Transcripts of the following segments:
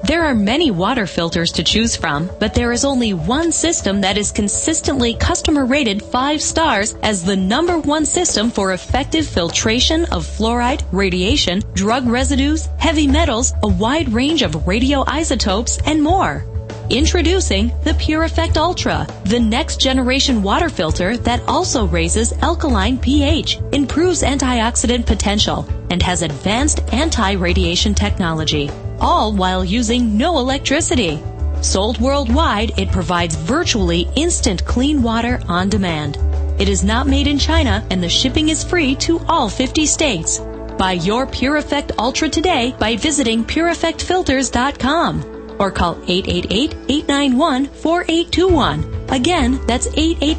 There are many water filters to choose from, but there is only one system that is consistently customer rated 5 stars as the #1 system for effective filtration of fluoride, radiation, drug residues, heavy metals, a wide range of radioisotopes, and more. Introducing the Pure Effect Ultra, the next generation water filter that also raises alkaline pH, improves antioxidant potential, and has advanced anti-radiation technology, all while using no electricity. Sold worldwide, it provides virtually instant clean water on demand. It is not made in China, and the shipping is free to all 50 states. Buy your Pure Effect Ultra today by visiting PureEffectFilters.com. or call 888-891-4821. Again, that's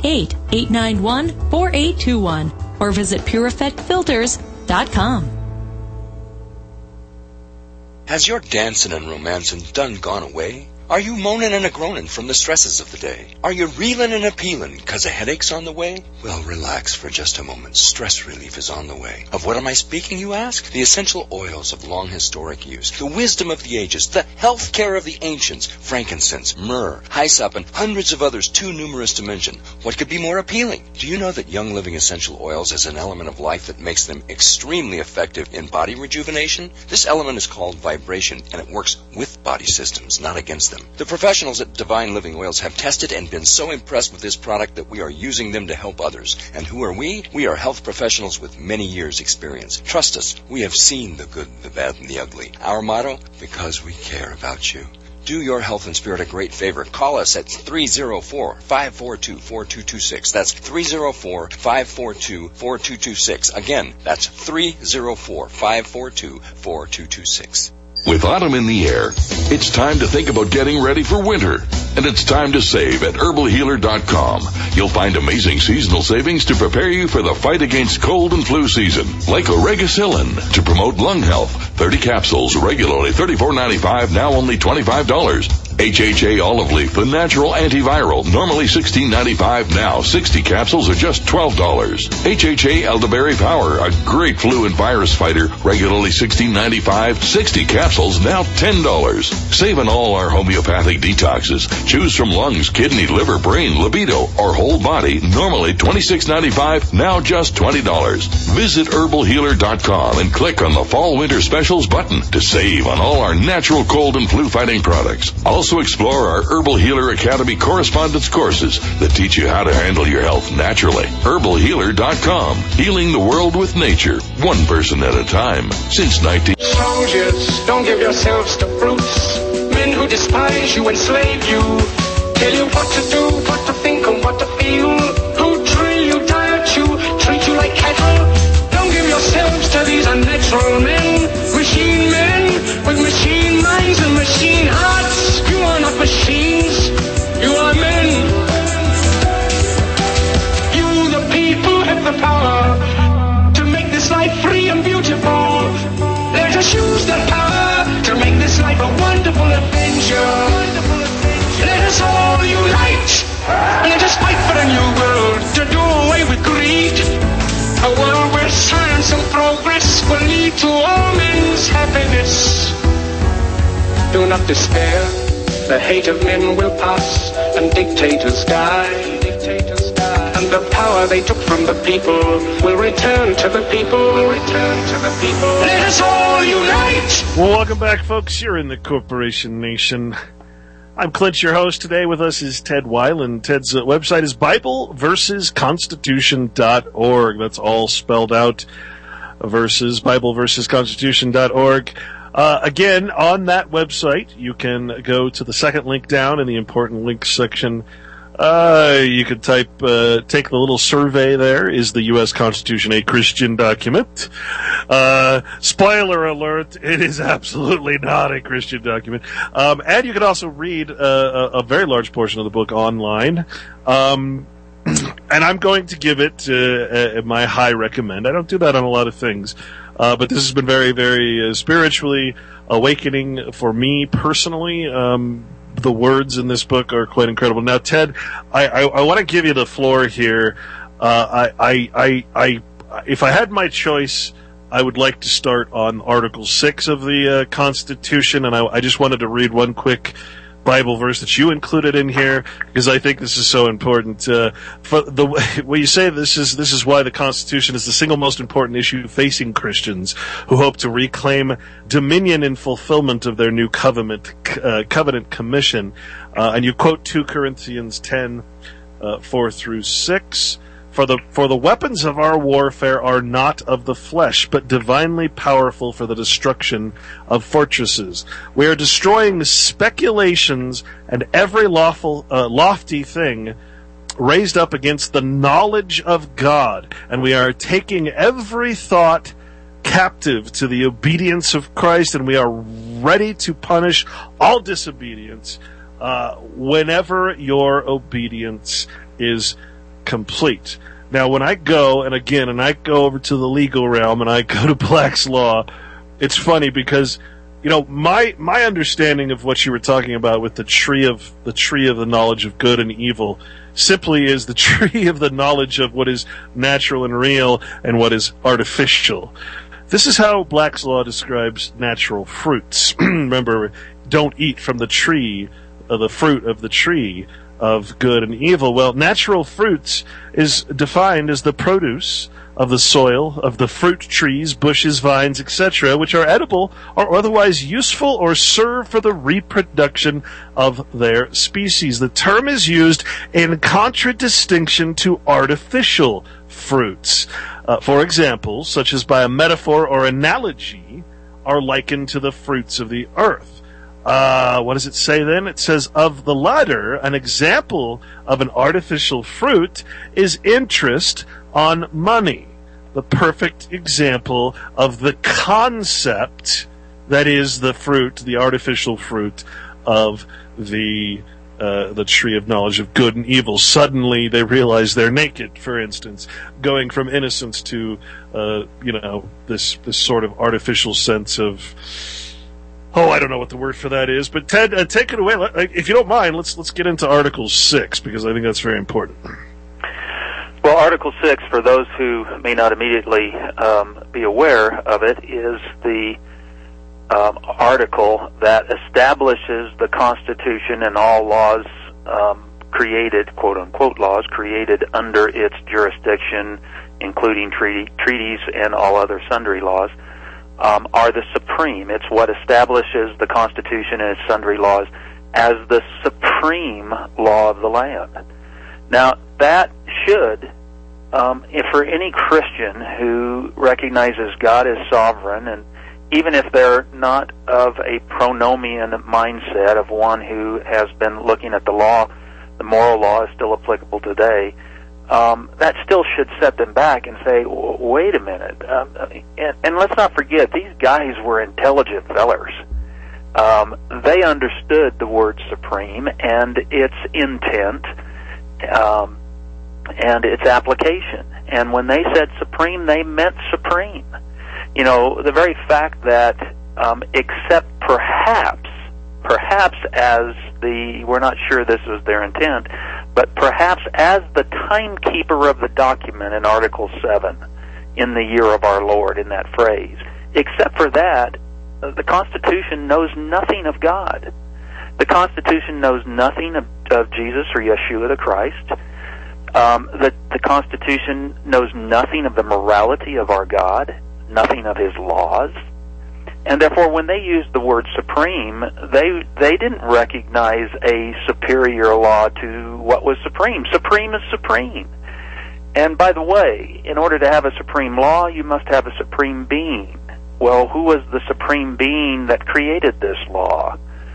888-891-4821. Or visit PureEffectFilters.com. Has your dancing and romancing done gone away? Are you moaning and a-groaning from the stresses of the day? Are you reeling and a-peeling 'cause a headache's on the way? Well, relax for just a moment. Stress relief is on the way. Of what am I speaking, you ask? The essential oils of long historic use, the wisdom of the ages, the health care of the ancients, frankincense, myrrh, hyssop, and hundreds of others too numerous to mention. What could be more appealing? Do you know that Young Living Essential Oils has an element of life that makes them extremely effective in body rejuvenation? This element is called vibration, and it works with body systems, not against them. The professionals at Divine Living Oils have tested and been so impressed with this product that we are using them to help others. And who are we? We are health professionals with many years' experience. Trust us, we have seen the good, the bad, and the ugly. Our motto? Because we care about you. Do your health and spirit a great favor. Call us at 304-542-4226. That's 304-542-4226. Again, that's 304-542-4226. With autumn in the air, it's time to think about getting ready for winter. And it's time to save at herbalhealer.com. You'll find amazing seasonal savings to prepare you for the fight against cold and flu season. Like Oregacillin to promote lung health. 30 capsules, regularly $34.95, now only $25. HHA Olive Leaf, the natural antiviral, normally $16.95, now 60 capsules are just $12. HHA Elderberry Power, a great flu and virus fighter, regularly $16.95, 60 capsules, now $10. Save on all our homeopathic detoxes. Choose from lungs, kidney, liver, brain, libido, or whole body, normally $26.95, now just $20. Visit herbalhealer.com and click on the Fall Winter Specials button to save on all our natural cold and flu fighting products. Also explore our Herbal Healer Academy correspondence courses that teach you how to handle your health naturally. herbalhealer.com. Healing the world with nature, one person at a time. Since 19... Soldiers, don't give yourselves to brutes. Men who despise you, enslave you. Tell you what to do, what to think, and what to feel. Who drill you, diet you, treat you like cattle. Don't give yourselves to these unnatural men. Machine men with machine minds and machine hearts. You are not machines, you are men. You, the people, have the power to make this life free and beautiful. Let us use that power to make this life a wonderful adventure. Let us all unite and let us fight for a new world to do away with greed. A world where science and progress will lead to all men's happiness. Do not despair. The hate of men will pass and dictators die. And the power they took from the people will return to the people. Let us all unite. Well, welcome back, folks. You're in the Corporation Nation. I'm Clint, your host. Today with us is Ted Weiland. Ted's website is BibleVersusConstitution.org. That's all spelled out. BibleVersusConstitution.org. Again, on that website, you can go to the second link down in the important links section. You could type, take the little survey there. Is the U.S. Constitution a Christian document? Spoiler alert, it is absolutely not a Christian document. And you can also read a very large portion of the book online. And I'm going to give it my high recommend. I don't do that on a lot of things. But this has been very, very spiritually awakening for me personally. The words in this book are quite incredible. Now, Ted, I want to give you the floor here. If I had my choice I would like to start on Article 6 of the Constitution, and I just wanted to read one quick Bible verse that you included in here because I think this is so important. When you say this is why the Constitution is the single most important issue facing Christians who hope to reclaim dominion in fulfillment of their new covenant commission, and you quote 2 Corinthians 10, 4 through 6. For the weapons of our warfare are not of the flesh, but divinely powerful for the destruction of fortresses. We are destroying speculations and every lofty thing raised up against the knowledge of God, and we are taking every thought captive to the obedience of Christ, and we are ready to punish all disobedience whenever your obedience is complete. Now, when I go, and I go over to the legal realm and I go to Black's Law, it's funny because, my understanding of what you were talking about with the tree of the knowledge of good and evil simply is the tree of the knowledge of what is natural and real and what is artificial. This is how Black's Law describes natural fruits. Remember, don't eat from the tree, the fruit of the tree of good and evil. Well, natural fruits is defined as the produce of the soil, of the fruit trees, bushes, vines, etc., which are edible or otherwise useful or serve for the reproduction of their species. The term is used in contradistinction to artificial fruits. For example, such as by a metaphor or analogy, are likened to the fruits of the earth. What does it say then? It says, of the latter, an example of an artificial fruit is interest on money. The perfect example of the concept that is the fruit, the artificial fruit of the tree of knowledge of good and evil. Suddenly they realize they're naked, for instance, going from innocence to, this sort of artificial sense of, I don't know what the word for that is, but Ted, take it away. If you don't mind, let's get into Article 6, because I think that's very important. Well, Article 6, for those who may not immediately be aware of it, is the article that establishes the Constitution and all laws created, quote-unquote laws, created under its jurisdiction, including treaties and all other sundry laws, are the supreme. It's what establishes the Constitution and its sundry laws as the supreme law of the land. Now, that should, if for any Christian who recognizes God as sovereign, and even if they're not of a pronomian mindset of one who has been looking at the law, the moral law is still applicable today, that still should set them back and say, wait a minute. And let's not forget, these guys were intelligent fellers. They understood the word supreme and its intent and its application. And when they said supreme, they meant supreme. The very fact that, except perhaps as we're not sure this was their intent, but perhaps as the timekeeper of the document in Article 7, in the year of our Lord, in that phrase. Except for that, the Constitution knows nothing of God. The Constitution knows nothing of Jesus or Yeshua the Christ. The Constitution knows nothing of the morality of our God, nothing of His laws. And therefore, when they used the word supreme, they didn't recognize a superior law to what was supreme. Supreme is supreme. And by the way, in order to have a supreme law, you must have a supreme being. Well, who was the supreme being that created this law?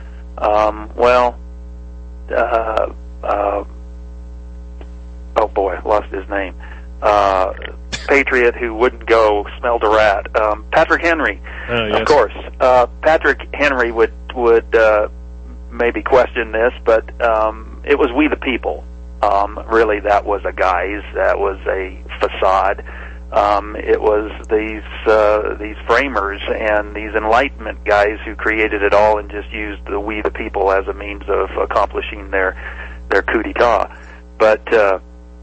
Oh boy, lost his name. Patriot who wouldn't go smelled a rat. Patrick Henry, yes. Of course. Patrick Henry would maybe question this, but it was we the people. Really, that was a guise. That was a facade. It was these framers and these Enlightenment guys who created it all and just used the we the people as a means of accomplishing their coup d'etat. But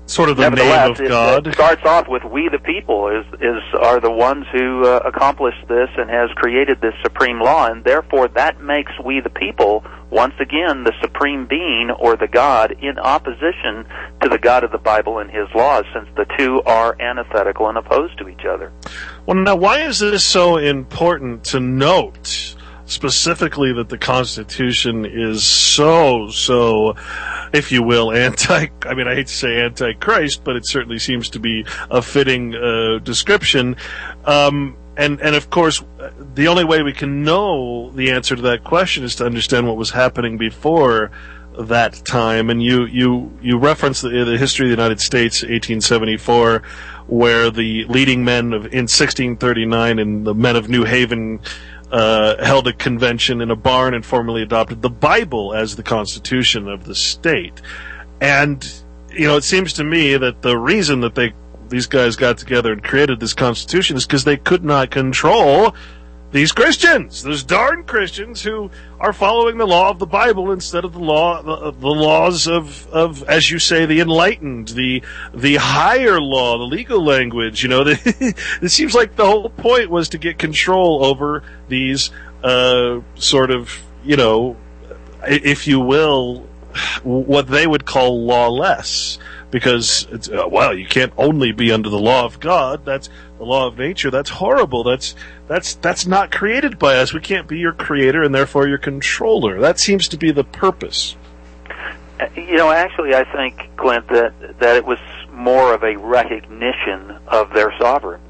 sort of the name of God. It starts off with "we the people" are the ones who accomplished this and has created this supreme law, and therefore that makes we the people once again the supreme being or the God in opposition to the God of the Bible and His laws, since the two are antithetical and opposed to each other. Well, now why is this so important to note? Specifically that the Constitution is so, if you will, I hate to say anti-Christ, but it certainly seems to be a fitting description. And of course, the only way we can know the answer to that question is to understand what was happening before that time. And you reference the history of the United States, 1874, where the leading men in 1639 and the men of New Haven held a convention in a barn and formally adopted the Bible as the Constitution of the state. And, it seems to me that the reason that these guys got together and created this Constitution is because they could not control these Christians, those darn Christians who are following the law of the Bible instead of the laws of, as you say, the enlightened, the higher law, the legal language. It seems like the whole point was to get control over these sort of, if you will, what they would call lawless. Because it's, you can't only be under the law of God. That's the law of nature. That's horrible. That's not created by us. We can't be your creator and therefore your controller. That seems to be the purpose. Actually, I think, Clint, that it was more of a recognition of their sovereign.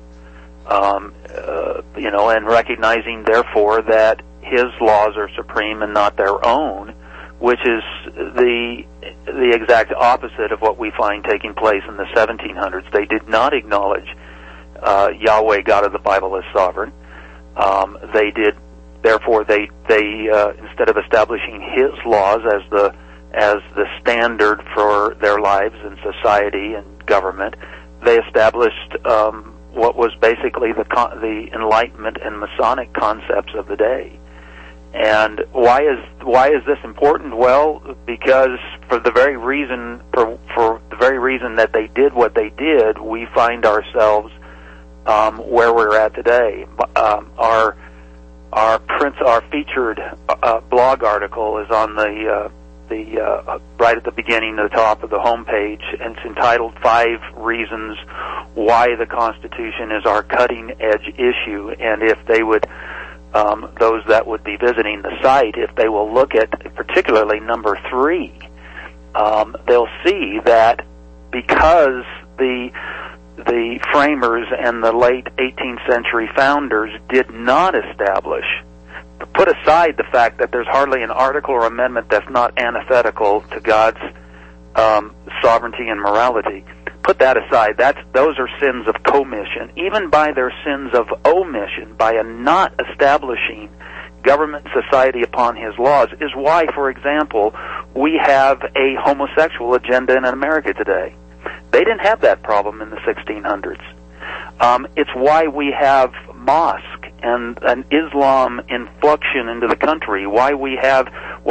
And recognizing, therefore, that His laws are supreme and not their own, which is the exact opposite of what we find taking place in the 1700s. They did not acknowledge Yahweh, God of the Bible, as sovereign. They did, therefore, they instead of establishing His laws as the standard for their lives and society and government, they established what was basically the Enlightenment and Masonic concepts of the day. And why is this important? Well, because for the very reason that they did what they did, we find ourselves where we're at today. Our featured blog article is on the right at the beginning, the top of the homepage, and it's entitled 5 Reasons Why the Constitution is Our Cutting Edge Issue. And if they would, those that would be visiting the site, if they will look at particularly number 3, they'll see that because the framers and the late 18th century founders did not establish, put aside the fact that there's hardly an article or amendment that's not antithetical to God's sovereignty and morality. Put that aside. Those are sins of commission. Even by their sins of omission, by not establishing government and society upon His laws, is why, for example, we have a homosexual agenda in America today. They didn't have that problem in the 1600s. It's why we have mosque and an Islam influxion into the country. It's why we had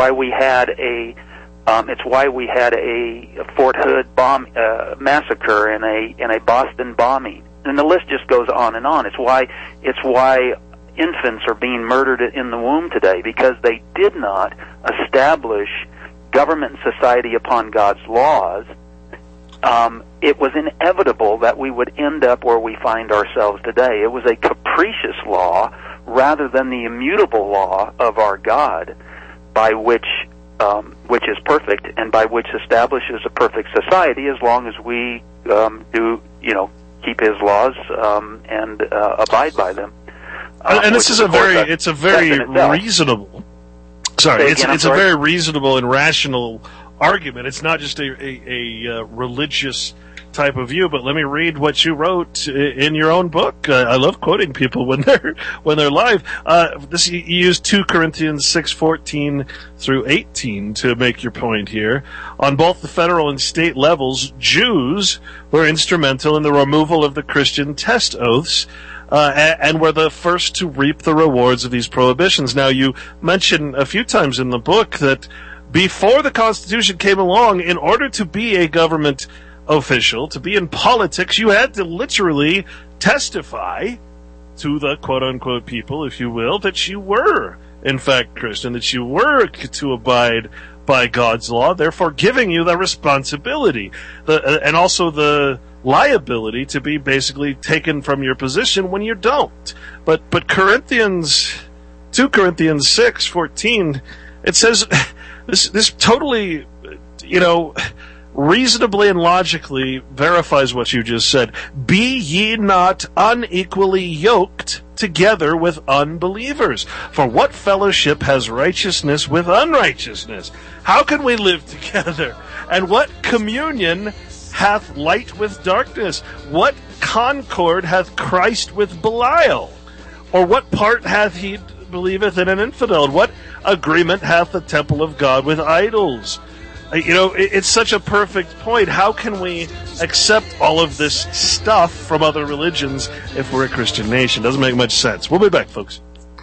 a Fort Hood massacre and a Boston bombing, and the list just goes on and on. It's why infants are being murdered in the womb today, because they did not establish government and society upon God's laws. It was inevitable that we would end up where we find ourselves today. It was a capricious law rather than the immutable law of our God, by which is perfect and by which establishes a perfect society, as long as we keep His laws and abide by them. And this is a very reasonable. Sorry, it's a very reasonable and rational argument. It's not just a religious type of view. But let me read what you wrote in your own book. I love quoting people when they're live. You use 2 Corinthians 6:14 through 18 to make your point here. On both the federal and state levels, Jews were instrumental in the removal of the Christian test oaths. And were the first to reap the rewards of these prohibitions. Now, you mention a few times in the book that before the Constitution came along, in order to be a government official, to be in politics, you had to literally testify to the quote-unquote people, if you will, that you were, in fact, Christian, that you were to abide by God's law, therefore giving you the responsibility and also the liability to be basically taken from your position when you don't. But 2 Corinthians 6:14, it says this totally, reasonably and logically verifies what you just said. Be ye not unequally yoked together with unbelievers. For what fellowship has righteousness with unrighteousness? How can we live together? And what communion hath light with darkness? What concord hath Christ with Belial? Or what part hath he believeth in an infidel? And what agreement hath the temple of God with idols? It's such a perfect point. How can we accept all of this stuff from other religions if we're a Christian nation? Doesn't make much sense. We'll be back, folks.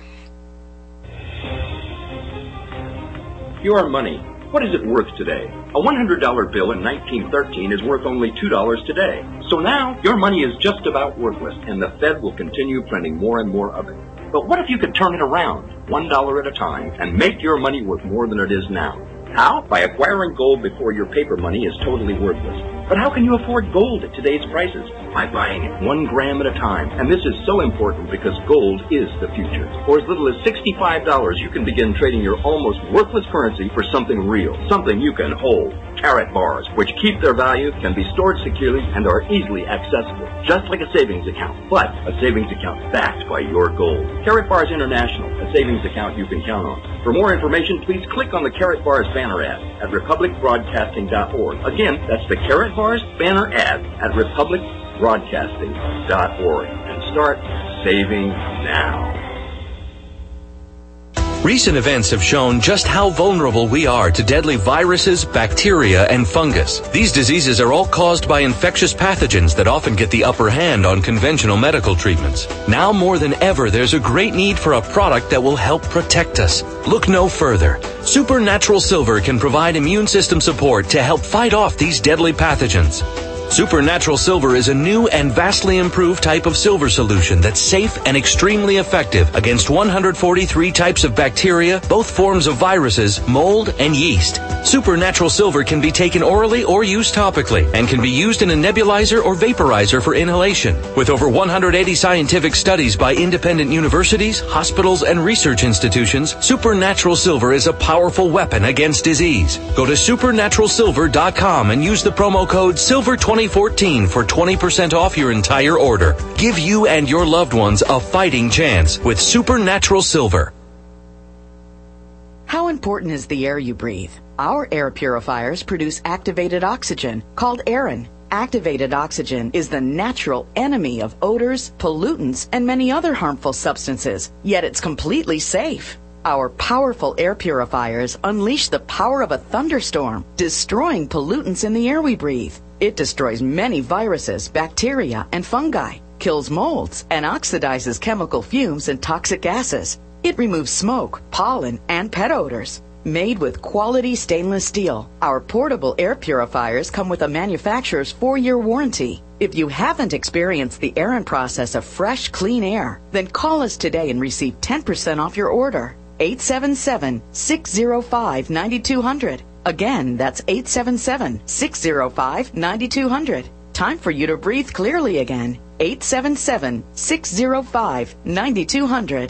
Your money. What is it worth today? A $100 bill in 1913 is worth only $2 today. So now, your money is just about worthless, and the Fed will continue printing more and more of it. But what if you could turn it around, $1 at a time, and make your money worth more than it is now? How? By acquiring gold before your paper money is totally worthless. But how can you afford gold at today's prices? By buying it 1 gram at a time. And this is so important because gold is the future. For as little as $65, you can begin trading your almost worthless currency for something real, something you can hold. Carat bars, which keep their value, can be stored securely and are easily accessible, just like a savings account, but a savings account backed by your gold. Carat Bars International, a savings account you can count on. For more information, please click on the Carat Bars banner ad at republicbroadcasting.org. Again, that's the Carat Bars banner ad at republicbroadcasting.org. And start saving now. Recent events have shown just how vulnerable we are to deadly viruses, bacteria, and fungus. These diseases are all caused by infectious pathogens that often get the upper hand on conventional medical treatments. Now more than ever, there's a great need for a product that will help protect us. Look no further. Supernatural Silver can provide immune system support to help fight off these deadly pathogens. Supernatural Silver is a new and vastly improved type of silver solution that's safe and extremely effective against 143 types of bacteria, both forms of viruses, mold, and yeast. Supernatural Silver can be taken orally or used topically and can be used in a nebulizer or vaporizer for inhalation. With over 180 scientific studies by independent universities, hospitals, and research institutions, Supernatural Silver is a powerful weapon against disease. Go to supernaturalsilver.com and use the promo code SILVER2014 for 20% off your entire order. Give you and your loved ones a fighting chance with Supernatural Silver. How important is the air you breathe? Our air purifiers produce activated oxygen, called Aerin. Activated oxygen is the natural enemy of odors, pollutants, and many other harmful substances, yet it's completely safe. Our powerful air purifiers unleash the power of a thunderstorm, destroying pollutants in the air we breathe. It destroys many viruses, bacteria, and fungi, kills molds, and oxidizes chemical fumes and toxic gases. It removes smoke, pollen, and pet odors. Made with quality stainless steel, our portable air purifiers come with a manufacturer's 4-year warranty. If you haven't experienced the Aerin process of fresh, clean air, then call us today and receive 10% off your order. 877-605-9200. Again, that's 877-605-9200. Time for you to breathe clearly again. 877-605-9200.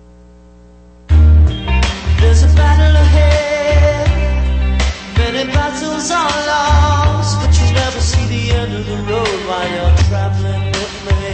There's a battle ahead. Many battles are lost, but you'll never see the end of the road while you're traveling with me.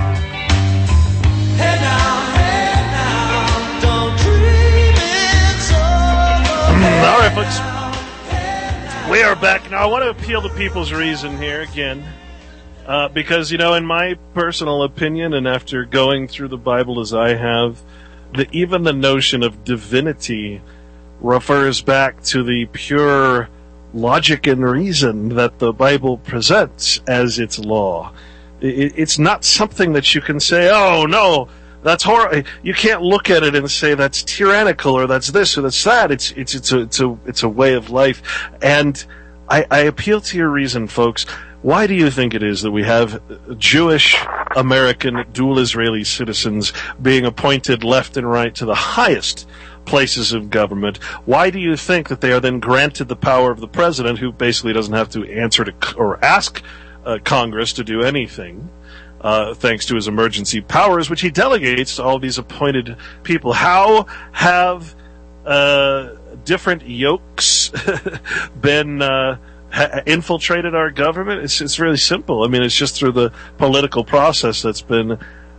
Hey now, don't dream it's over. All right, folks. We are back. Now, I want to appeal to people's reason here again. Because, in my personal opinion, and after going through the Bible as I have, even the notion of divinity refers back to the pure logic and reason that the Bible presents as its law. It's not something that you can say, oh, no, that's horrible. You can't look at it and say that's tyrannical or that's this or that's that. It's a way of life. And I appeal to your reason, folks. Why do you think it is that we have Jewish American dual Israeli citizens being appointed left and right to the highest places of government? Why do you think that they are then granted the power of the president, who basically doesn't have to answer to or ask Congress to do anything, thanks to his emergency powers, which he delegates to all these appointed people? How have different yokes been infiltrated our government? It's really simple. I mean, it's just through the political process that's been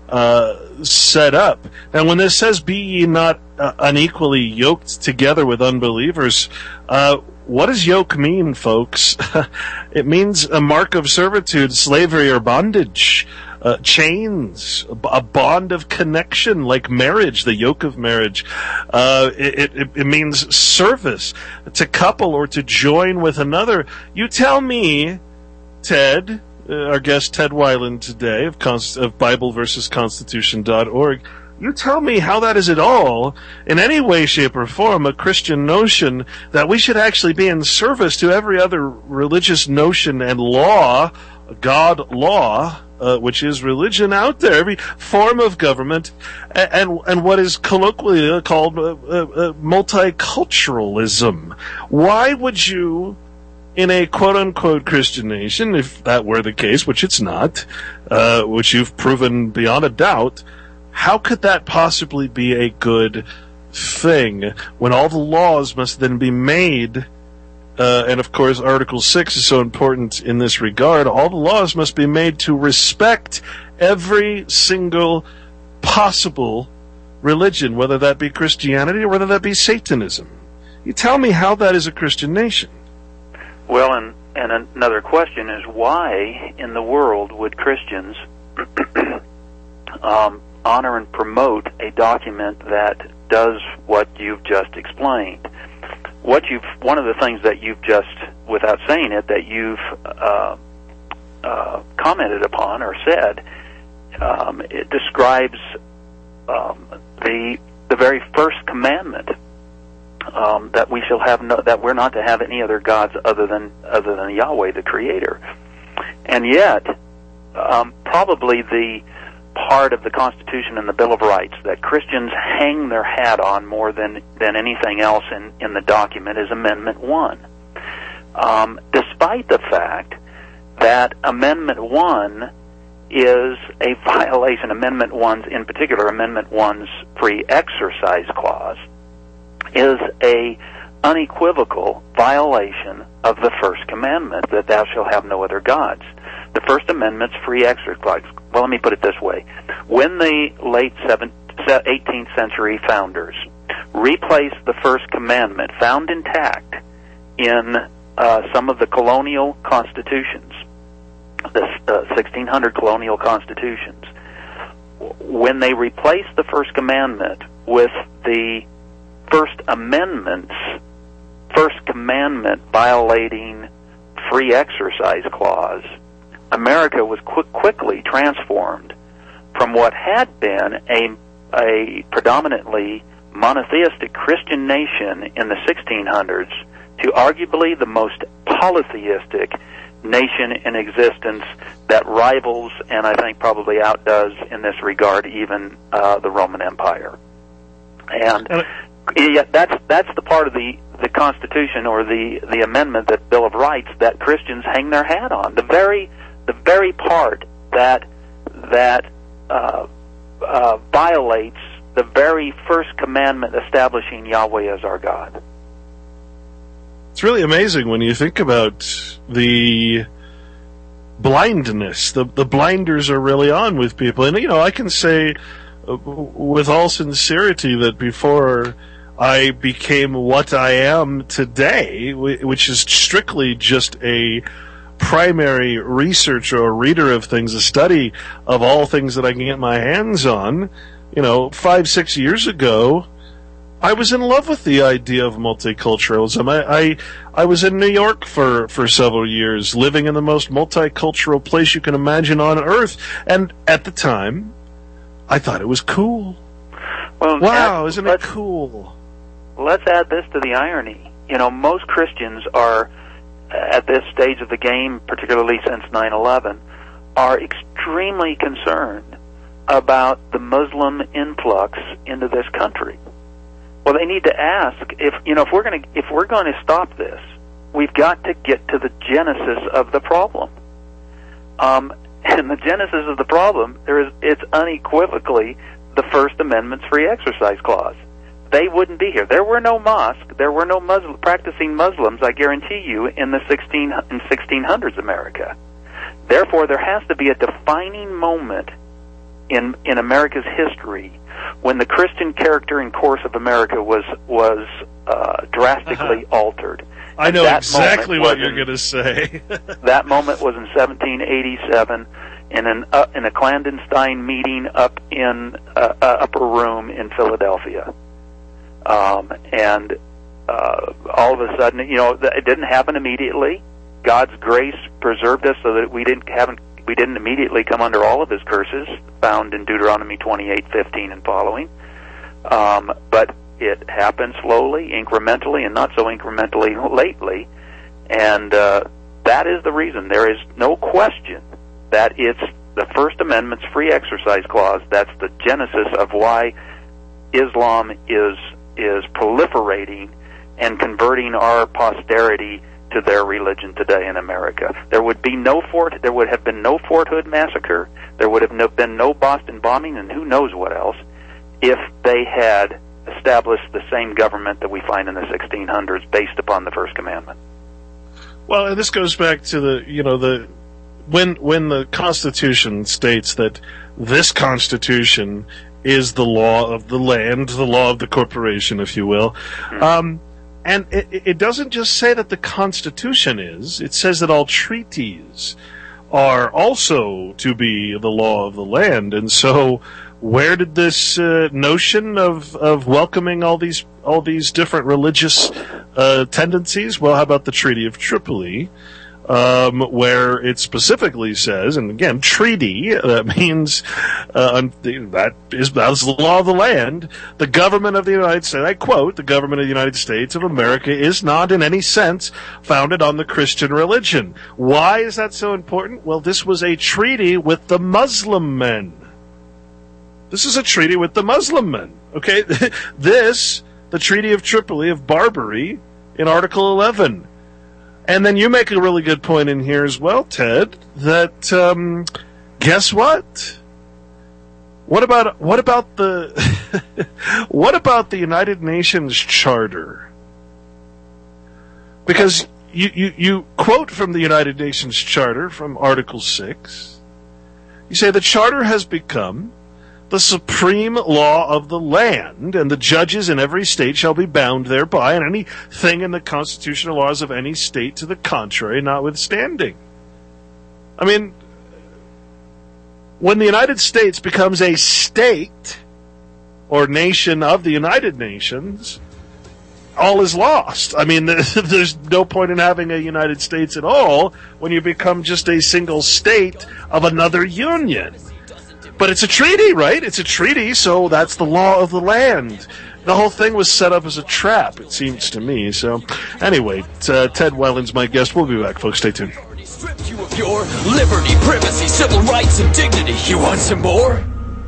set up. And when this says, "Be ye not unequally yoked together with unbelievers," what does yoke mean, folks? It means a mark of servitude, slavery, or bondage. Chains, a bond of connection, like marriage, the yoke of marriage. It means service, to couple or to join with another. You tell me, Ted, our guest Ted Weiland today of BibleVersusConstitution.org, you tell me how that is at all, in any way, shape, or form, a Christian notion that we should actually be in service to every other religious notion and law, God law, which is religion out there, every form of government, and what is colloquially called multiculturalism. Why would you, in a quote-unquote Christian nation, if that were the case, which it's not, which you've proven beyond a doubt, how could that possibly be a good thing when all the laws must then be made? And of course, Article 6 is so important in this regard. All the laws must be made to respect every single possible religion, whether that be Christianity or whether that be Satanism. You tell me how that is a Christian nation. Well, and another question is, why in the world would Christians honor and promote a document that does what you've just explained? One of the things that you've just, without saying it, that you've commented upon or said, it describes the very first commandment, that we shall have that we're not to have any other gods other than Yahweh, the Creator. And yet, probably the part of the Constitution and the Bill of Rights that Christians hang their hat on more than anything else in the document is Amendment 1. Despite the fact that Amendment 1 is a violation, Amendment 1's, in particular, Amendment 1's free exercise clause, is a unequivocal violation of the First Commandment, that thou shalt have no other gods. The First Amendment's free exercise clause. Well, let me put it this way. When the late 18th century founders replaced the First Commandment, found intact in some of the colonial constitutions, the 1600 colonial constitutions, when they replaced the First Commandment with the First Amendment's First Commandment violating free exercise clause, America was quickly transformed from what had been a predominantly monotheistic Christian nation in the 1600s to arguably the most polytheistic nation in existence that rivals, and I think probably outdoes in this regard, even the Roman Empire. And yet that's the part of the Constitution or the amendment, that Bill of Rights, that Christians hang their hat on. The very part that violates the very first commandment establishing Yahweh as our God. It's really amazing when you think about the blindness. The blinders are really on with people. And, I can say with all sincerity that before I became what I am today, which is strictly just a primary researcher or reader of things, a study of all things that I can get my hands on, 5-6 years ago, I was in love with the idea of multiculturalism. I was in New York for several years, living in the most multicultural place you can imagine on earth, and at the time, I thought it was cool. Well, wow, isn't it cool? Let's add this to the irony. Most Christians are at this stage of the game, particularly since 9/11, are extremely concerned about the Muslim influx into this country. Well, they need to ask if we're going to stop this, we've got to get to the genesis of the problem. And the genesis of the problem, it's unequivocally the First Amendment's free exercise clause. They wouldn't be here. There were no mosques. There were no practicing Muslims, I guarantee you, in the 1600s America. Therefore, there has to be a defining moment in America's history when the Christian character and course of America was drastically altered. I know exactly what you're going to say. That moment was in 1787 in a clandestine meeting up in upper room in Philadelphia. And all of a sudden, it didn't happen immediately. God's grace preserved us so that we didn't immediately come under all of His curses found in Deuteronomy 28:15 and following. But it happened slowly, incrementally, and not so incrementally lately. And that is the reason. There is no question that it's the First Amendment's free exercise clause that's the genesis of why Islam is proliferating and converting our posterity to their religion today in America. There would have been no Fort Hood massacre. There would have been no Boston bombing, and who knows what else, if they had established the same government that we find in the 1600s based upon the First Commandment. Well, and this goes back to when the Constitution states that this Constitution is the law of the land, the law of the corporation, if you will. Mm-hmm. And it doesn't just say that the Constitution is, it says that all treaties are also to be the law of the land. And so where did this notion of welcoming all these different religious tendencies? Well, how about the Treaty of Tripoli, where it specifically says, and again, treaty, that means that's the law of the land. The government of the United States, I quote, the government of the United States of America is not in any sense founded on the Christian religion. Why is that so important? Well, this was a treaty with the Muslim men. This is a treaty with the Muslim men. Okay, the Treaty of Tripoli of Barbary in Article 11. And then you make a really good point in here as well, Ted, that guess what? What about the what about the United Nations Charter? Because you quote from the United Nations Charter from Article 6. You say the Charter has become the supreme law of the land, and the judges in every state shall be bound thereby, and anything in the constitutional laws of any state to the contrary notwithstanding. I mean, when the United States becomes a state or nation of the United Nations, all is lost. I mean, there's no point in having a United States at all when you become just a single state of another union. But it's a treaty, right? It's a treaty, so that's the law of the land. The whole thing was set up as a trap, it seems to me. So, anyway, Ted Whelan's my guest. We'll be back, folks. Stay tuned. Stripped you of your liberty, privacy, civil rights, and dignity. You want some more?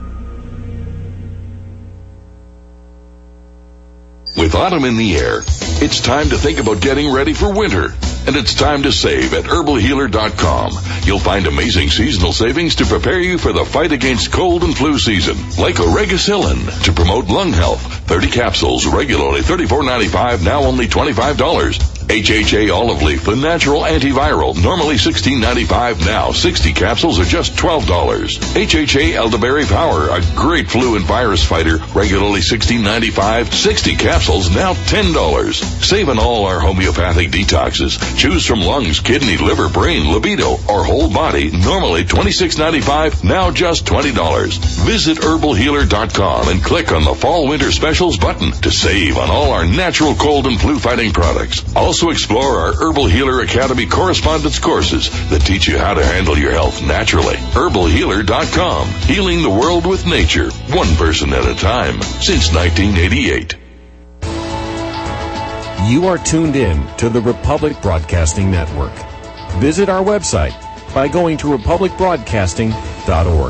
With autumn in the air, it's time to think about getting ready for winter. And it's time to save at herbalhealer.com. You'll find amazing seasonal savings to prepare you for the fight against cold and flu season. Like Oregacillin to promote lung health. 30 capsules, regularly $34.95, now only $25. HHA Olive Leaf, the natural antiviral, normally $16.95, now 60 capsules are just $12. HHA Elderberry Power, a great flu and virus fighter, regularly $16.95, 60 capsules, now $10. Save on all our homeopathic detoxes. Choose from lungs, kidney, liver, brain, libido, or whole body, normally $26.95, now just $20. Visit herbalhealer.com and click on the Fall Winter Specials button to save on all our natural cold and flu fighting products. Also explore our Herbal Healer Academy correspondence courses that teach you how to handle your health naturally. herbalhealer.com, healing the world with nature, one person at a time, since 1988. You are tuned in to the Republic Broadcasting Network. Visit our website by going to republicbroadcasting.org.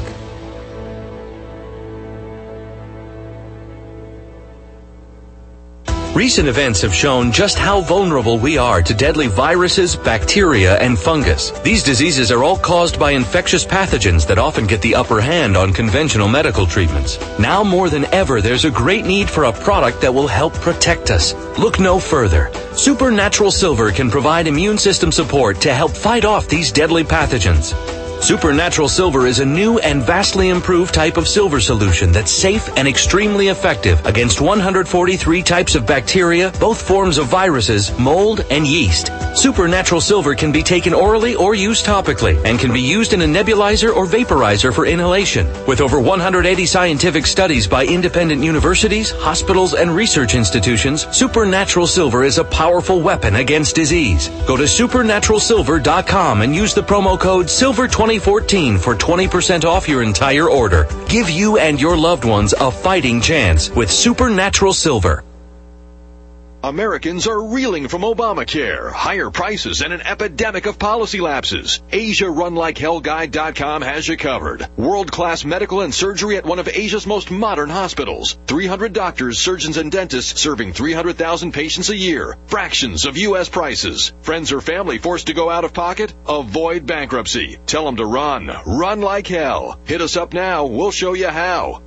Recent events have shown just how vulnerable we are to deadly viruses, bacteria, and fungus. These diseases are all caused by infectious pathogens that often get the upper hand on conventional medical treatments. Now more than ever, there's a great need for a product that will help protect us. Look no further. Supernatural Silver can provide immune system support to help fight off these deadly pathogens. Supernatural Silver is a new and vastly improved type of silver solution that's safe and extremely effective against 143 types of bacteria, both forms of viruses, mold, and yeast. Supernatural Silver can be taken orally or used topically and can be used in a nebulizer or vaporizer for inhalation. With over 180 scientific studies by independent universities, hospitals, and research institutions, Supernatural Silver is a powerful weapon against disease. Go to supernaturalsilver.com and use the promo code SILVER2014 for 20% off your entire order. Give you and your loved ones a fighting chance with Supernatural Silver. Americans are reeling from Obamacare, higher prices, and an epidemic of policy lapses. AsiaRunLikeHellGuide.com has you covered. World-class medical and surgery at one of Asia's most modern hospitals. 300 doctors, surgeons, and dentists serving 300,000 patients a year. Fractions of U.S. prices. Friends or family forced to go out of pocket? Avoid bankruptcy. Tell them to run. Run like hell. Hit us up now. We'll show you how.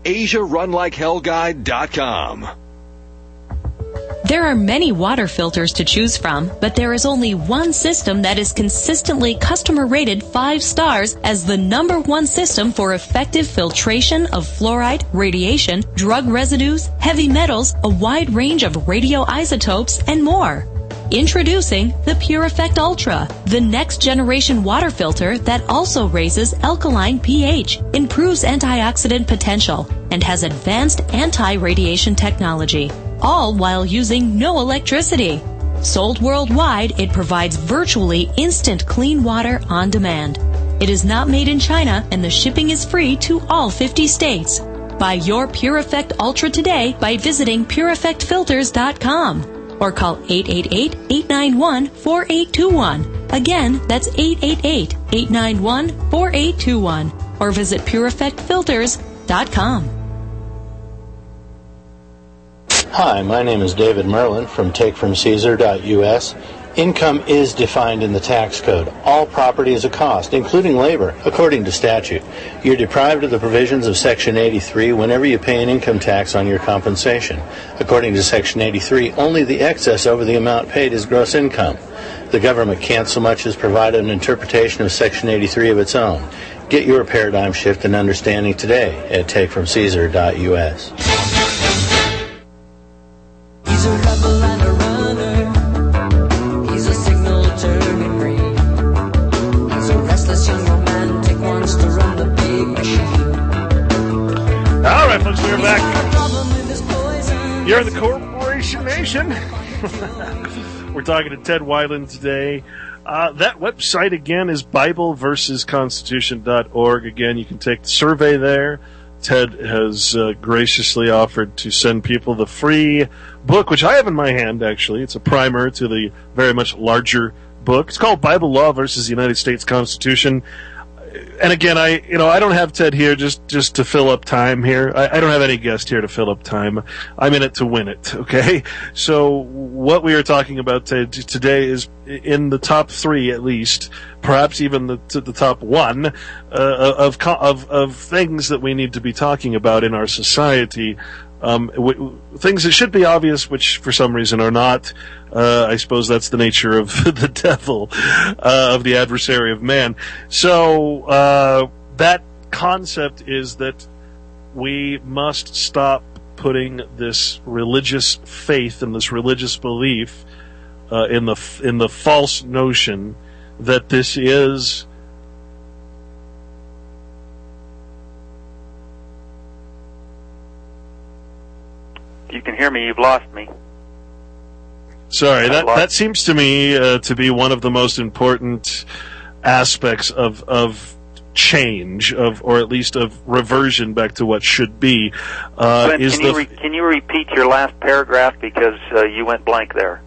AsiaRunLikeHellGuide.com. There are many water filters to choose from, but there is only one system that is consistently customer rated 5 stars as the #1 system for effective filtration of fluoride, radiation, drug residues, heavy metals, a wide range of radioisotopes, and more. Introducing the Pure Effect Ultra, the next generation water filter that also raises alkaline pH, improves antioxidant potential, and has advanced anti-radiation technology, all while using no electricity. Sold worldwide, it provides virtually instant clean water on demand. It is not made in China, and the shipping is free to all 50 states. Buy your Pure Effect Ultra today by visiting PureEffectFilters.com. or call 888-891-4821. Again, that's 888-891-4821. Or visit PureEffectFilters.com. Hi, my name is David Merlin from TakeFromCaesar.us. Income is defined in the tax code. All property is a cost, including labor, according to statute. You're deprived of the provisions of Section 83 whenever you pay an income tax on your compensation. According to Section 83, only the excess over the amount paid is gross income. The government can't so much as provide an interpretation of Section 83 of its own. Get your paradigm shift and understanding today at TakeFromCaesar.us. He's a rebel and a runner. He's a signal turning green. He's a restless young romantic, wants to run the big machine. All right, folks, we're back. You're in the Corporation Nation. We're talking to Ted Weiland today. That website, again, is BibleVersusConstitution.org. Again, you can take the survey there. Ted has graciously offered to send people the free book, which I have in my hand, actually. It's a primer to the very much larger book. It's called Bible Law versus the United States Constitution. And again, I don't have Ted here just to fill up time here. I don't have any guest here to fill up time. I'm in it to win it, okay? So what we are talking about today is in the top 3 at least, perhaps even the top 1 of things that we need to be talking about in our society. Things that should be obvious, which for some reason are not. I suppose that's the nature of the devil, of the adversary of man. So that concept is that we must stop putting this religious faith and this religious belief in the false notion that this is If you can hear me, you've lost me. Sorry, that seems to me to be one of the most important aspects of change, or at least of reversion back to what should be. Glenn, can you repeat your last paragraph, because you went blank there?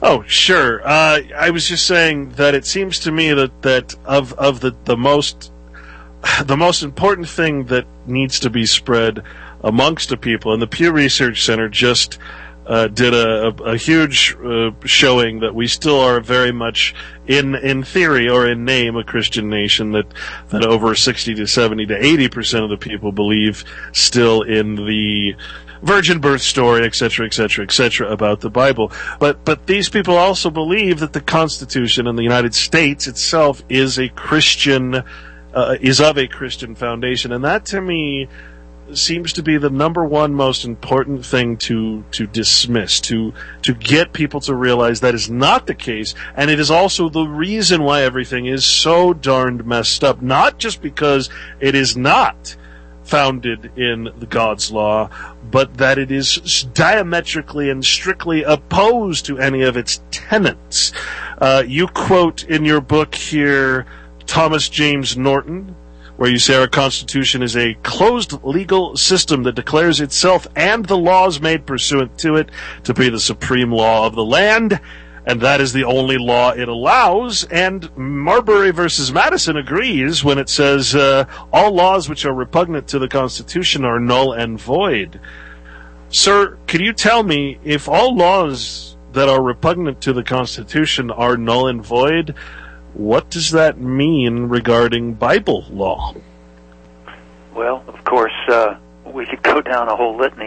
Oh, sure. I was just saying that it seems to me that of the most important thing that needs to be spread amongst the people, and the Pew Research Center just did a huge showing that we still are very much in theory or in name a Christian nation, that over 60 to 70 to 80% of the people believe still in the virgin birth story, etc., etc., etc., about the Bible. But these people also believe that the Constitution in the United States itself is a Christian, is of a Christian foundation, and that to me seems to be the number one most important thing to dismiss, to get people to realize that is not the case, and it is also the reason why everything is so darned messed up, not just because it is not founded in the God's law, but that it is diametrically and strictly opposed to any of its tenets. You quote in your book here Thomas James Norton, where you say our Constitution is a closed legal system that declares itself and the laws made pursuant to it to be the supreme law of the land, and that is the only law it allows. And Marbury versus Madison agrees when it says all laws which are repugnant to the Constitution are null and void. Sir, can you tell me, if all laws that are repugnant to the Constitution are null and void, what does that mean regarding Bible law? Well, of course, we could go down a whole litany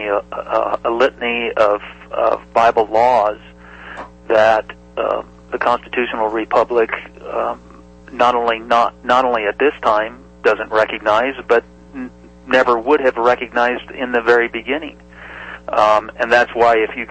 of Bible laws that the constitutional republic not only at this time doesn't recognize, but never would have recognized in the very beginning. And that's why if you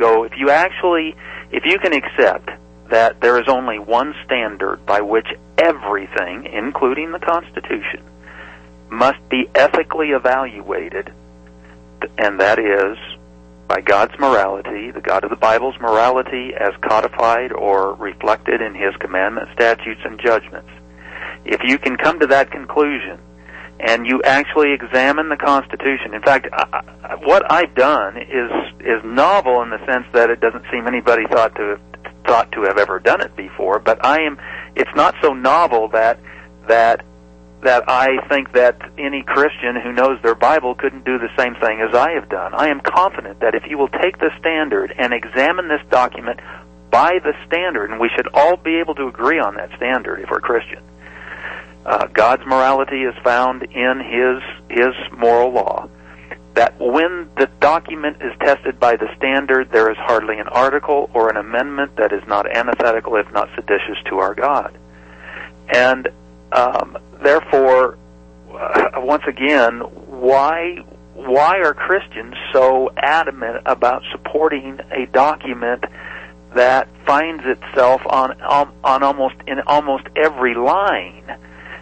can accept that there is only one standard by which everything, including the Constitution, must be ethically evaluated, and that is by God's morality, the God of the Bible's morality as codified or reflected in His commandments, statutes, and judgments. If you can come to that conclusion and you actually examine the Constitution, in fact, what I've done is novel in the sense that it doesn't seem anybody thought to have ever done it before, but it's not so novel that I think that any Christian who knows their Bible couldn't do the same thing as I have done. I am confident that if you will take the standard and examine this document by the standard, and we should all be able to agree on that standard if we're Christian, God's morality is found in His moral law, that when the document is tested by the standard, there is hardly an article or an amendment that is not antithetical, if not seditious, to our God. And therefore, once again, why are Christians so adamant about supporting a document that finds itself on almost every line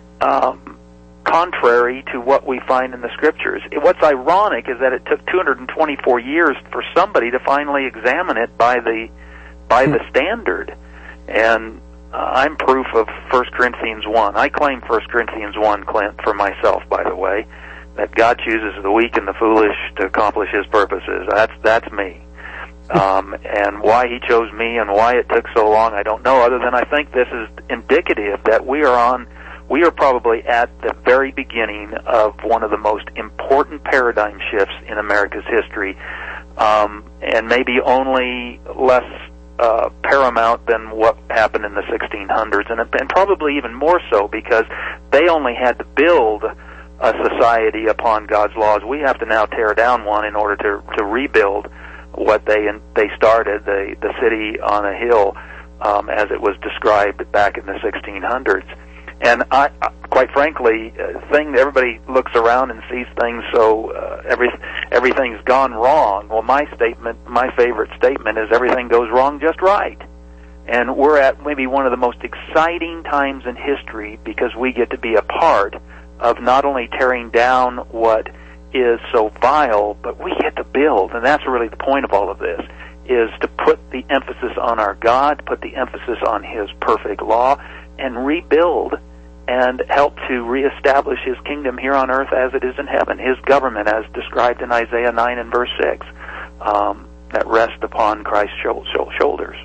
contrary to what we find in the Scriptures? What's ironic is that it took 224 years for somebody to finally examine it by the standard. And I'm proof of 1 Corinthians 1. I claim 1 Corinthians 1, Clint, for myself, by the way, that God chooses the weak and the foolish to accomplish His purposes. That's me. And why He chose me and why it took so long, I don't know, other than I think this is indicative that we are probably at the very beginning of one of the most important paradigm shifts in America's history, and maybe only less paramount than what happened in the 1600s, and probably even more so because they only had to build a society upon God's laws. We have to now tear down one in order to rebuild what they started, the city on a hill, as it was described back in the 1600s. And I quite frankly, everybody looks around and sees things so everything's gone wrong. Well, my favorite statement is everything goes wrong just right. And we're at maybe one of the most exciting times in history because we get to be a part of not only tearing down what is so vile, but we get to build. And that's really the point of all of this, is to put the emphasis on our God, put the emphasis on His perfect law, and rebuild and help to reestablish His kingdom here on earth as it is in heaven, His government as described in Isaiah 9 and verse 6, that rests upon Christ's shoulders.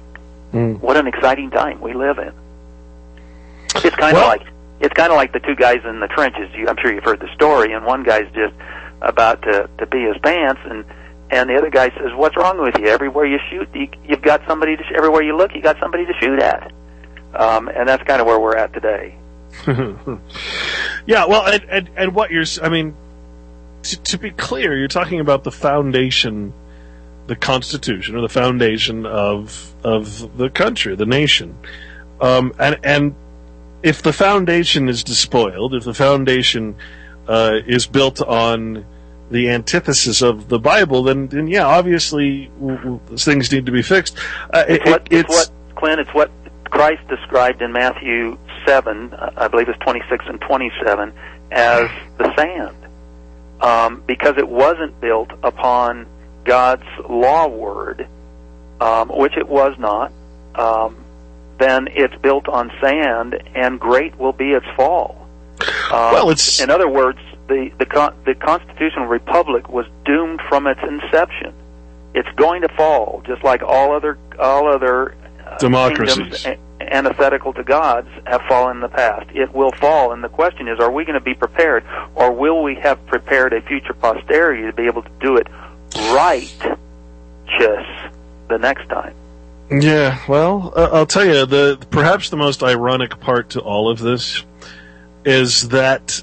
What an exciting time we live in. It's kind of like the two guys in the trenches. I'm sure you've heard the story, and one guy's just about to pee his pants, and the other guy says, "What's wrong with you? Everywhere you shoot, you've got somebody to. Everywhere you look, you got somebody to shoot at." And that's kind of where we're at today. Yeah, well, and what to be clear, you're talking about the foundation, the Constitution, or the foundation of the country, the nation, and if the foundation is despoiled, if the foundation is built on the antithesis of the Bible, then yeah, obviously things need to be fixed. It's what Christ described in Matthew 7, I believe it's 26 and 27, as the sand. Because it wasn't built upon God's law word, which it was not, then it's built on sand, and great will be its fall. In other words, the constitutional republic was doomed from its inception. It's going to fall, just like all other democracies antithetical to God's have fallen in the past. It will fall, and the question is, are we going to be prepared, or will we have prepared a future posterity to be able to do it right the next time? Yeah, well, I'll tell you, perhaps the most ironic part to all of this is that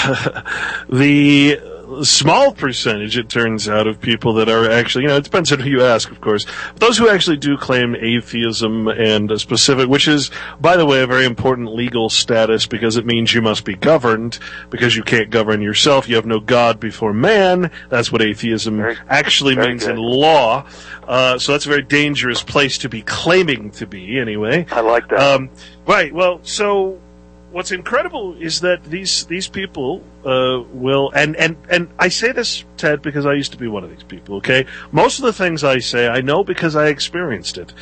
the small percentage, it turns out, of people that are actually, it depends on who you ask, of course, but those who actually do claim atheism and a specific, which is, by the way, a very important legal status because it means you must be governed, because you can't govern yourself. You have no God before man. That's what atheism actually means in law. So that's a very dangerous place to be claiming to be, anyway. I like that. Right, well, so what's incredible is that these people will, and I say this, Ted, because I used to be one of these people, okay? Most of the things I say, I know because I experienced it.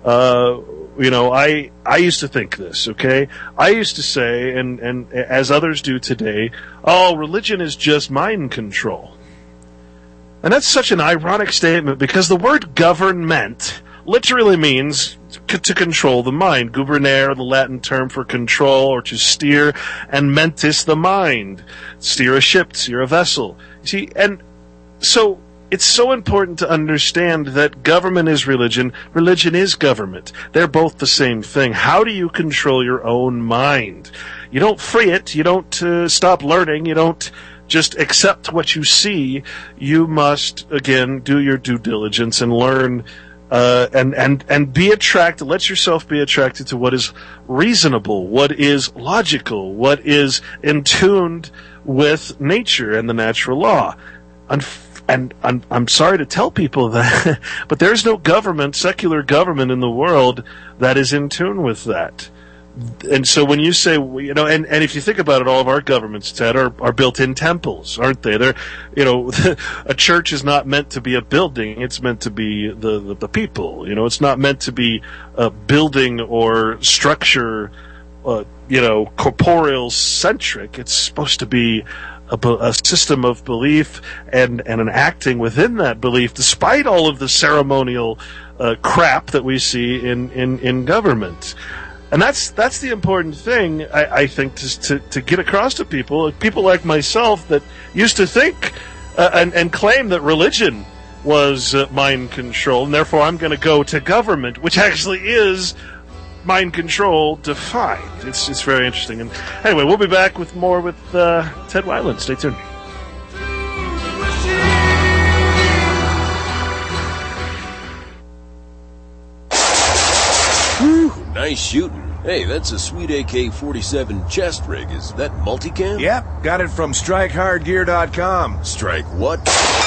I used to think this, okay? I used to say, and as others do today, religion is just mind control. And that's such an ironic statement because the word government literally means to control the mind. Gubernare, the Latin term for control or to steer, and mentis, the mind. Steer a ship, steer a vessel. You see, and so it's so important to understand that government is religion, religion is government. They're both the same thing. How do you control your own mind? You don't free it, you don't stop learning, you don't just accept what you see. You must, again, do your due diligence and learn and be attracted, let yourself be attracted to what is reasonable, what is logical, what is in tune with nature and the natural law. And I'm sorry to tell people that, but there's no government, secular government in the world that is in tune with that. And so when you say, and if you think about it, all of our governments, Ted, are built in temples, aren't they? They're, a church is not meant to be a building. It's meant to be the people. It's not meant to be a building or structure, corporeal centric. It's supposed to be a system of belief and an acting within that belief, despite all of the ceremonial crap that we see in government. And that's the important thing, I think, to get across to people like myself that used to think and claim that religion was mind control, and therefore I'm going to go to government, which actually is mind control defined. It's very interesting. And anyway, we'll be back with more with Ted Weiland. Stay tuned. Nice shooting. Hey, that's a sweet AK-47 chest rig. Is that multicam? Yep, got it from StrikeHardGear.com. Strike what?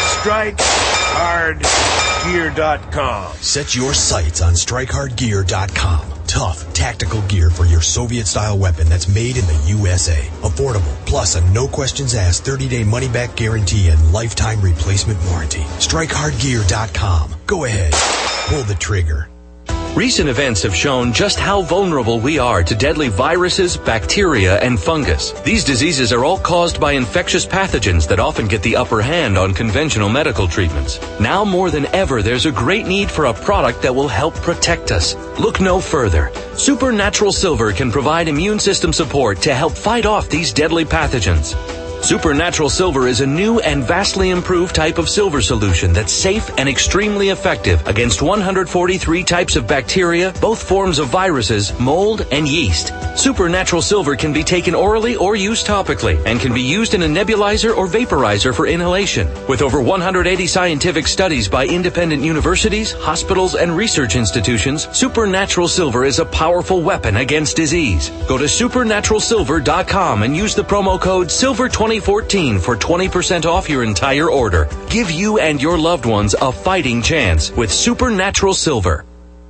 StrikeHardGear.com. Set your sights on StrikeHardGear.com. Tough, tactical gear for your Soviet-style weapon that's made in the USA. Affordable, plus a no-questions-asked 30-day money-back guarantee and lifetime replacement warranty. StrikeHardGear.com. Go ahead, pull the trigger. Recent events have shown just how vulnerable we are to deadly viruses, bacteria, and fungus. These diseases are all caused by infectious pathogens that often get the upper hand on conventional medical treatments. Now more than ever, there's a great need for a product that will help protect us. Look no further. Supernatural Silver can provide immune system support to help fight off these deadly pathogens. Supernatural Silver is a new and vastly improved type of silver solution that's safe and extremely effective against 143 types of bacteria, both forms of viruses, mold, and yeast. Supernatural Silver can be taken orally or used topically and can be used in a nebulizer or vaporizer for inhalation. With over 180 scientific studies by independent universities, hospitals, and research institutions, Supernatural Silver is a powerful weapon against disease. Go to supernaturalsilver.com and use the promo code SILVER2014 for 20% off your entire order. Give you and your loved ones a fighting chance with Supernatural Silver.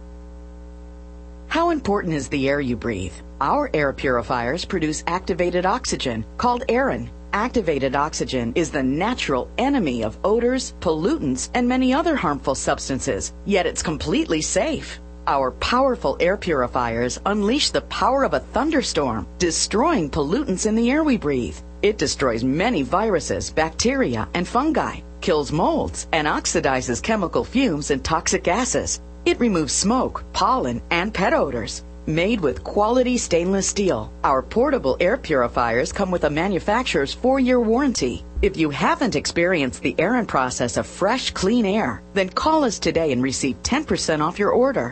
How important is the air you breathe? Our air purifiers produce activated oxygen, called Aeron. Activated oxygen is the natural enemy of odors, pollutants, and many other harmful substances, yet it's completely safe. Our powerful air purifiers unleash the power of a thunderstorm, destroying pollutants in the air we breathe. It destroys many viruses, bacteria, and fungi, kills molds, and oxidizes chemical fumes and toxic gases. It removes smoke, pollen, and pet odors. Made with quality stainless steel, our portable air purifiers come with a manufacturer's 4-year warranty. If you haven't experienced the Aeron process of fresh, clean air, then call us today and receive 10% off your order.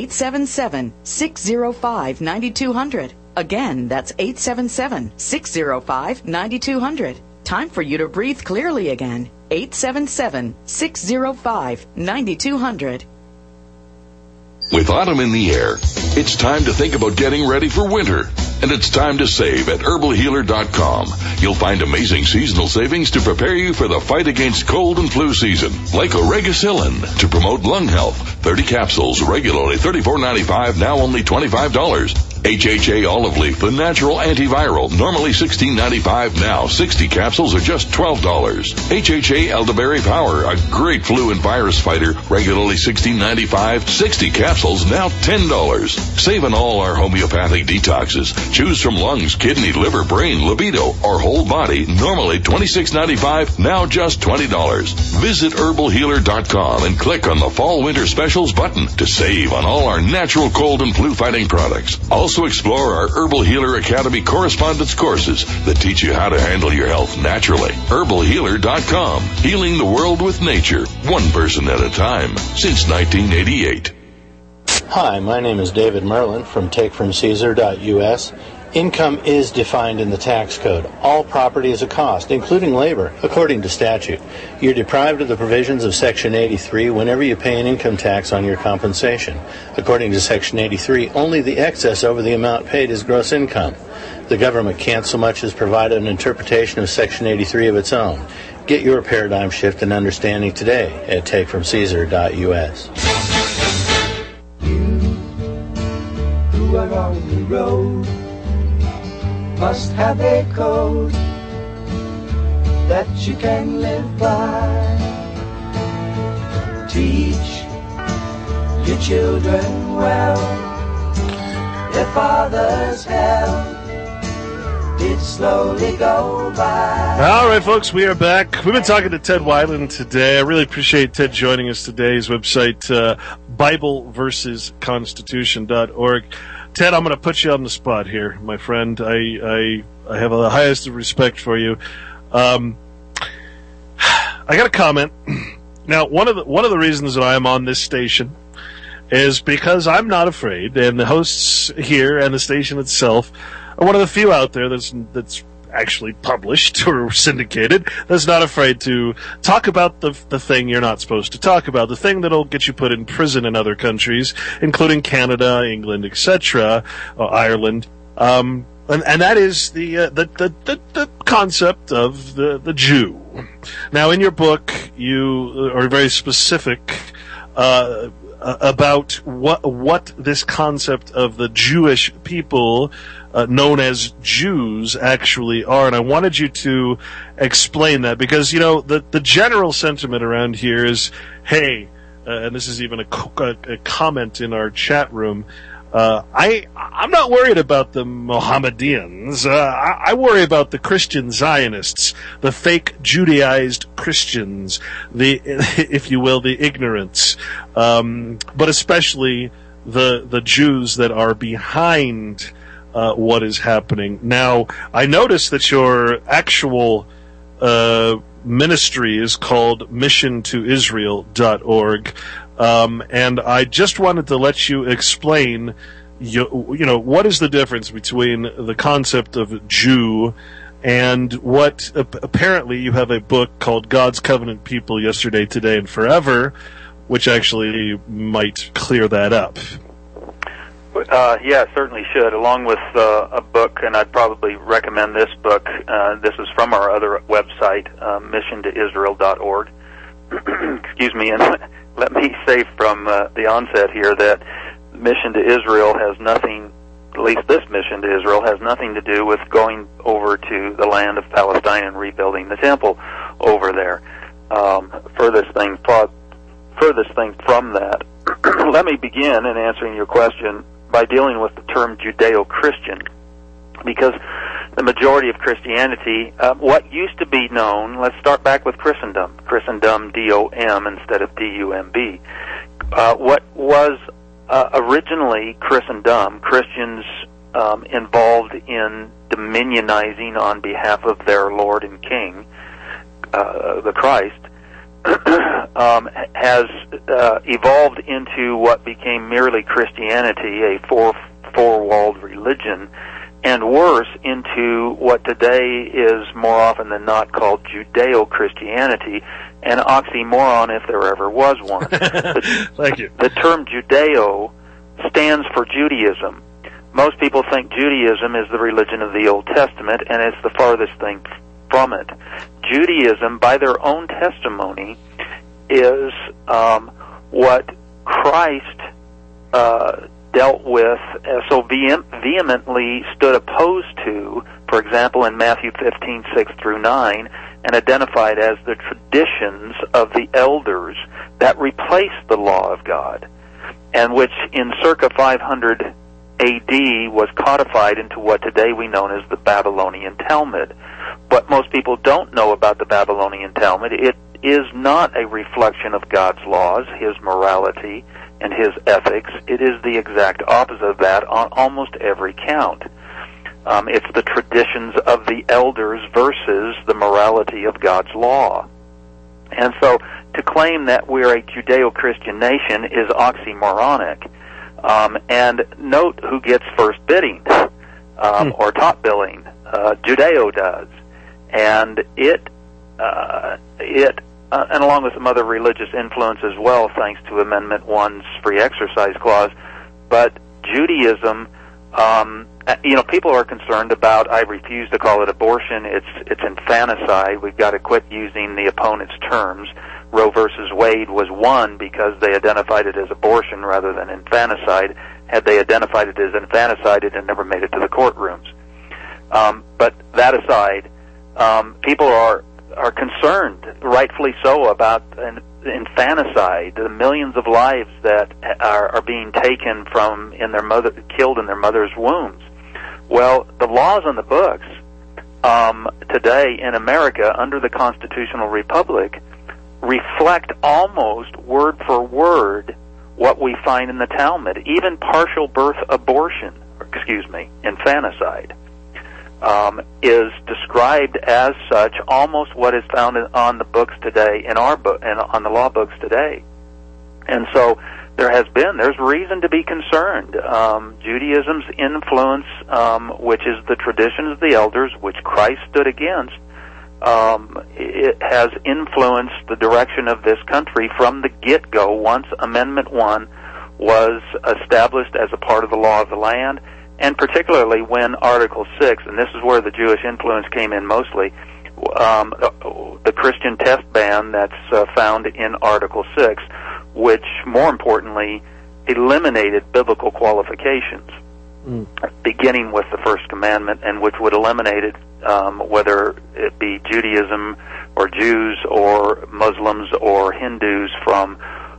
877-605-9200. Again, that's 877-605-9200. Time for you to breathe clearly again. 877-605-9200. With autumn in the air, it's time to think about getting ready for winter. And it's time to save at herbalhealer.com. You'll find amazing seasonal savings to prepare you for the fight against cold and flu season. Like Oregacillin to promote lung health. 30 capsules, regularly $34.95, now only $25. HHA Olive Leaf, the natural antiviral, normally $16.95, now 60 capsules are just $12. HHA Elderberry Power, a great flu and virus fighter, regularly $16.95, 60 capsules, now $10. Save on all our homeopathic detoxes. Choose from lungs, kidney, liver, brain, libido, or whole body, normally $26.95, now just $20. Visit herbalhealer.com and click on the Fall Winter Specials button to save on all our natural cold and flu fighting products. Also explore our Herbal Healer Academy correspondence courses that teach you how to handle your health naturally. herbalhealer.com, healing the world with nature, one person at a time, since 1988. Hi, my name is David Merlin from TakeFromCaesar.us. Income is defined in the tax code. All property is a cost, including labor, according to statute. You're deprived of the provisions of Section 83 whenever you pay an income tax on your compensation. According to Section 83, only the excess over the amount paid is gross income. The government can't so much as provide an interpretation of Section 83 of its own. Get your paradigm shift and understanding today at TakeFromCaesar.us. Who are on the road must have a code that you can live by. Teach your children well. Their father's help did slowly go by. All right, folks, we are back. We've been talking to Ted Weiland today. I really appreciate Ted joining us today. His website, BibleVersusConstitution.org. Ted, I'm going to put you on the spot here, my friend. I have the highest of respect for you. I got a comment. Now, one of the reasons that I'm on this station is because I'm not afraid, and the hosts here and the station itself are one of the few out there that's actually published or syndicated that's not afraid to talk about the thing you're not supposed to talk about, the thing that'll get you put in prison in other countries, including Canada, England, etc., Ireland, and that is the concept of the Jew. Now, in your book, you are very specific about what this concept of the Jewish people known as Jews actually are, and I wanted you to explain that because, you know, the general sentiment around here is, hey, and this is even a comment in our chat room, I'm not worried about the Mohammedans. I worry about the Christian Zionists, the fake Judaized Christians, if you will, the ignorants, but especially the Jews that are behind what is happening. Now, I noticed that your actual ministry is called missiontoisrael.org. And I just wanted to let you explain, what is the difference between the concept of Jew and what apparently you have a book called God's Covenant People, Yesterday, Today, and Forever, which actually might clear that up. Yeah, certainly should, along with a book, and I'd probably recommend this book. This is from our other website, missiontoisrael.org. Excuse me, and let me say from the onset here that Mission to Israel has nothing, at least this Mission to Israel, has nothing to do with going over to the land of Palestine and rebuilding the temple over there. Furthest thing from that. Let me begin in answering your question by dealing with the term Judeo-Christian, because the majority of Christianity, what used to be known, let's start back with Christendom, D-O-M instead of D-U-M-B. What was originally Christendom, Christians involved in dominionizing on behalf of their Lord and King, the Christ, has evolved into what became merely Christianity, a four-walled religion, and worse, into what today is more often than not called Judeo-Christianity, an oxymoron if there ever was one. Thank you. The term Judeo stands for Judaism. Most people think Judaism is the religion of the Old Testament, and it's the farthest thing from it. Judaism, by their own testimony, is what Christ dealt with, so vehemently stood opposed to, for example, in Matthew 15:6-9, and identified as the traditions of the elders that replaced the law of God, and which in circa 500 A.D. was codified into what today we know as the Babylonian Talmud. What most people don't know about the Babylonian Talmud, it is not a reflection of God's laws, His morality, and His ethics. It is the exact opposite of that on almost every count. It's the traditions of the elders versus the morality of God's law. And so to claim that we're a Judeo-Christian nation is oxymoronic. And note who gets first bidding, or top billing. Judeo does. And and along with some other religious influence as well, thanks to Amendment 1's free exercise clause. But Judaism, people are concerned about, I refuse to call it abortion, it's infanticide. We've got to quit using the opponent's terms. Roe versus Wade was won because they identified it as abortion rather than infanticide. Had they identified it as infanticide, it had never made it to the courtrooms. But that aside, people are concerned, rightfully so, about infanticide, the millions of lives that are being taken killed in their mother's wombs. Well, the laws on the books today in America under the Constitutional Republic reflect almost word for word what we find in the Talmud. Even partial birth abortion, infanticide, is described as such, almost what is found on the books today, in our book and on the law books today. And so there's reason to be concerned. Judaism's influence, which is the traditions of the elders, which Christ stood against, it has influenced the direction of this country from the get-go once Amendment 1 was established as a part of the law of the land, and particularly when Article 6, and this is where the Jewish influence came in mostly, the Christian test ban that's found in Article 6, which, more importantly, eliminated biblical qualifications, beginning with the First Commandment, and which would eliminate it, whether it be Judaism or Jews or Muslims or Hindus, from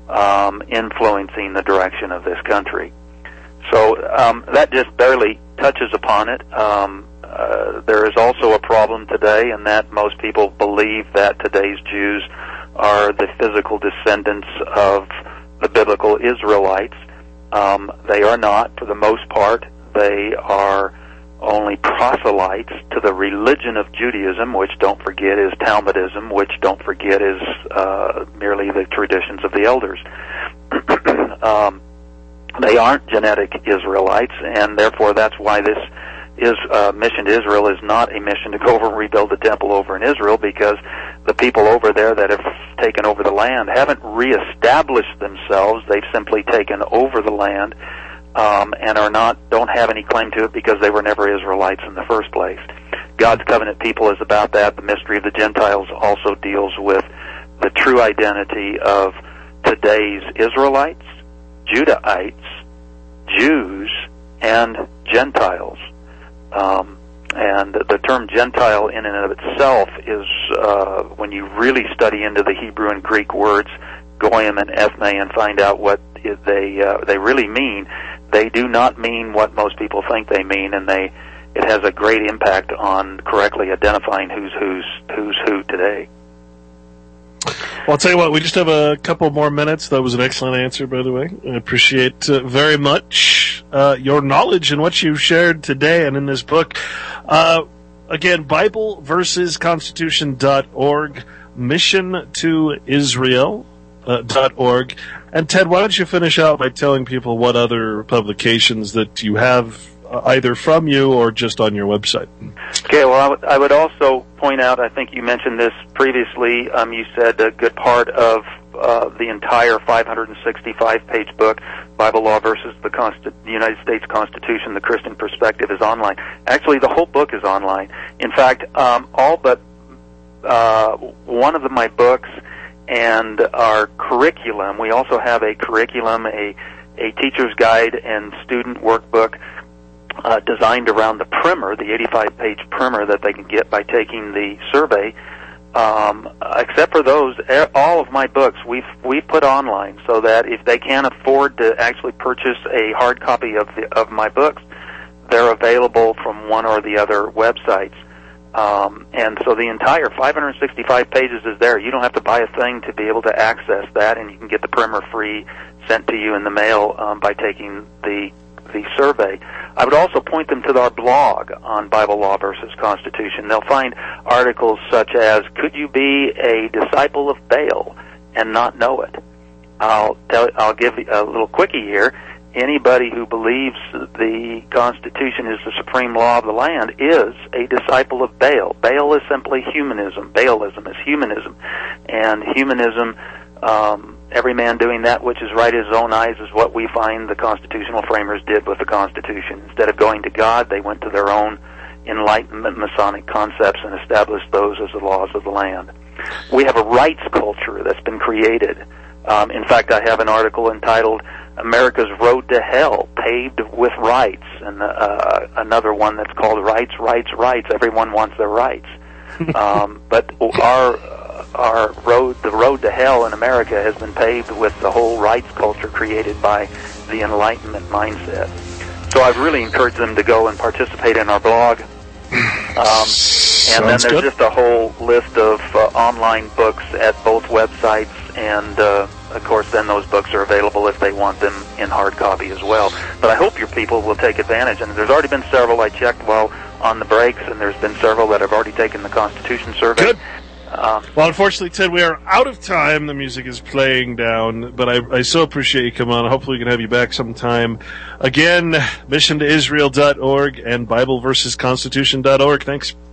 influencing the direction of this country. So that just barely touches upon it. There is also a problem today in that most people believe that today's Jews are the physical descendants of the biblical Israelites. They are not, for the most part. They are only proselytes to the religion of Judaism, which, don't forget, is Talmudism, which, don't forget, is merely the traditions of the elders. They aren't genetic Israelites, and therefore that's why this mission to Israel is not a mission to go over and rebuild the temple over in Israel, because the people over there that have taken over the land haven't reestablished themselves. They've simply taken over the land and don't have any claim to it because they were never Israelites in the first place. God's covenant people is about that. The mystery of the Gentiles also deals with the true identity of today's Israelites, Judahites, Jews, and Gentiles. And the term Gentile in and of itself is, when you really study into the Hebrew and Greek words, goyim and ethne, and find out what they really mean, they do not mean what most people think they mean, and it has a great impact on correctly identifying who's who today. Well, I'll tell you what, we just have a couple more minutes. That was an excellent answer, by the way. I appreciate very much your knowledge and what you shared today and in this book. Again, BibleVersusConstitution.org, MissionToIsrael.org. And Ted, why don't you finish out by telling people what other publications that you have, either from you or just on your website? Okay, well, I would also point out, I think you mentioned this previously, you said a good part of the entire 565-page book, Bible Law versus the United States Constitution, The Christian Perspective, is online. Actually, the whole book is online. In fact, all but one of my books and our curriculum, we also have a curriculum, a teacher's guide and student workbook designed around the primer, the 85-page primer that they can get by taking the survey. Except for those, all of my books we've put online, so that if they can't afford to actually purchase a hard copy of my books, they're available from one or the other websites. And so the entire 565 pages is there. You don't have to buy a thing to be able to access that, and you can get the primer free sent to you in the mail by taking the survey. I would also point them to our blog on Bible Law versus Constitution. They'll find articles such as, could you be a disciple of Baal and not know it? I'll give a little quickie here. Anybody who believes the Constitution is the supreme law of the land is a disciple of Baal. Baal is simply humanism. Baalism is humanism. And humanism, every man doing that which is right in his own eyes, is what we find the constitutional framers did with the Constitution. Instead of going to God, they went to their own Enlightenment Masonic concepts and established those as the laws of the land. We have a rights culture that's been created. In fact, I have an article entitled America's Road to Hell, Paved with Rights, and another one that's called Rights, Rights, Rights. Everyone wants their rights. But our road, the road to hell in America, has been paved with the whole rights culture created by the Enlightenment mindset. So I've really encouraged them to go and participate in our blog. And then there's just a whole list of online books at both websites, and of course then those books are available if they want them in hard copy as well. But I hope your people will take advantage, and there's already been several I checked while on the breaks, and there's been several that have already taken the Constitution survey. Good. Well, unfortunately, Ted, we are out of time. The music is playing down, but I so appreciate you coming on. Hopefully we can have you back sometime. Again, missiontoisrael.org and BibleVersusConstitution.org. Thanks.